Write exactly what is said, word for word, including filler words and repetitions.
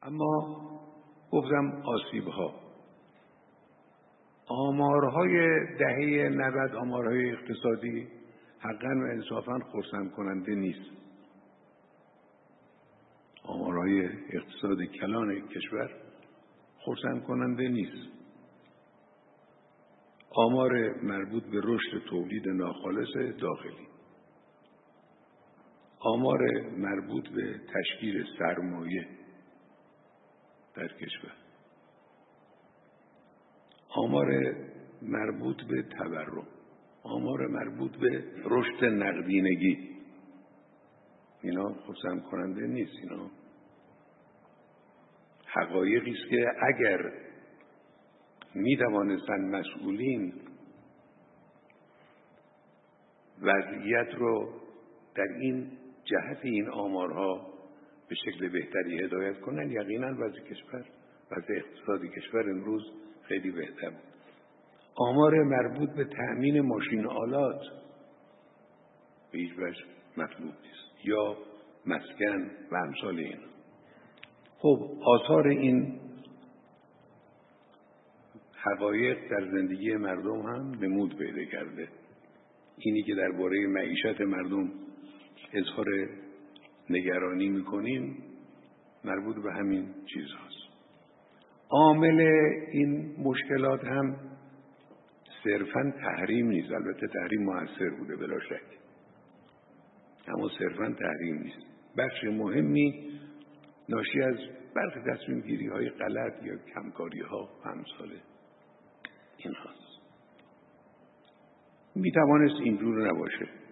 اما گفتم آسیب‌ها، آمارهای دهه نود، آمارهای اقتصادی حقاً و انصافاً خرسند کننده نیست. آمارهای اقتصاد کلان کشور خرسند کننده نیست. آمار مربوط به رشد تولید ناخالص داخلی، آمار مربوط به تشکیل سرمایه در کشور، آمار مربوط به تورم، آمار مربوط به رشد نقدینگی، اینا خرسند کننده نیست. اینا حقایقی است که اگر می توانستند مسئولین وضعیت رو در این جهت این آمارها به شکل بهتری هدایت کنند، یقینا وضع کشور، وضع اقتصادی کشور امروز خیلی بهتر بود. آمار مربوط به تأمین ماشین آلات به هیچ وجه مطلوب نیست، یا مسکن و امثال این. خب آثار این حقایق در زندگی مردم هم نمود پیدا کرده. اینی که درباره معیشت مردم اظهار نگرانی میکنیم مربوط به همین چیز هست. عامل این مشکلات هم صرفاً تحریم نیست، البته تحریم موثر بوده بلا شک، اما صرفاً تحریم نیست. بخش مهمی ناشی از برخی تصمیم گیری های غلط یا کمکاری ها و امثال این هست. می توانست اینجور نباشه.